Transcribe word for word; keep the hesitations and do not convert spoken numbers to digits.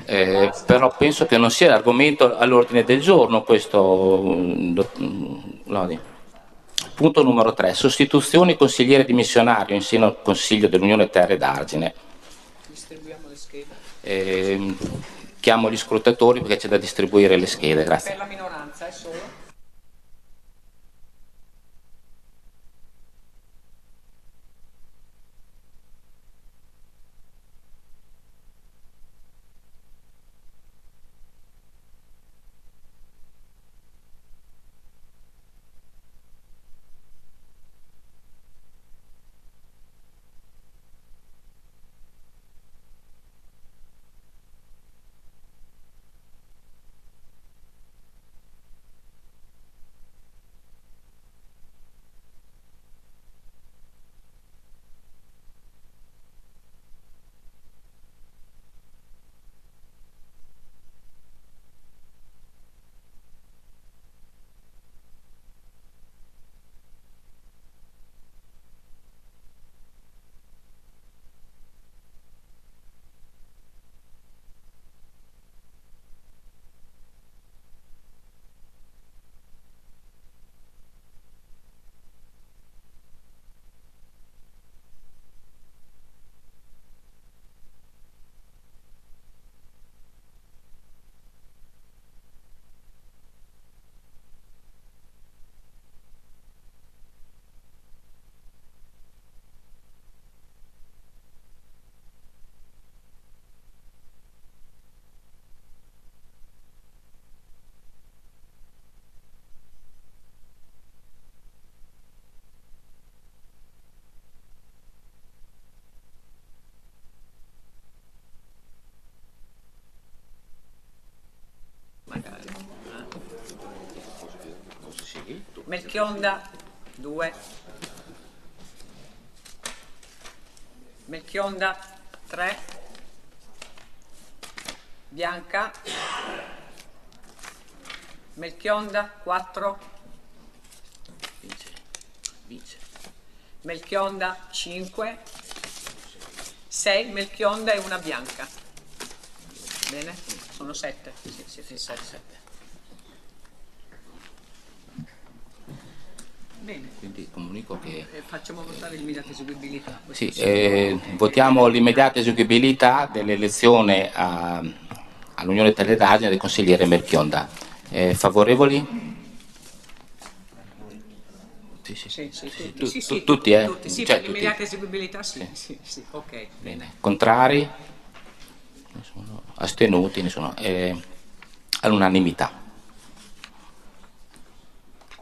Eh, però penso che non sia l'argomento all'ordine del giorno questo, mm, dott- mm, Lodi. Punto numero tre. Sostituzioni consigliere dimissionario in seno al Consiglio dell'Unione Terre d'Argine. Distribuiamo le schede. Eh, chiamo gli scrutatori perché c'è da distribuire le schede. Grazie. Per la minoranza è solo? Magari. Melchionda due. Melchionda tre. Bianca. Melchionda quattro. Vince. Vince. Melchionda cinque. sei Melchionda e una bianca. Bene? Sono sette. Sì, sì, sì, sette. Bene. Quindi comunico che... Eh, facciamo votare l'immediata eseguibilità. Sì, eh, votiamo l'immediata eseguibilità dell'elezione all'Unione Terre d'Argine del consigliere Melchionda. Eh, favorevoli? Sì, sì, Sì, sì, sì, tutti, tu- sì, tu- sì, tutti, eh? tutti, sì, Cioè, per tutti. l'immediata eseguibilità sì, sì, sì, ok. Bene. Contrari? Nessuno. Astenuti? Nessuno. Eh, all'unanimità.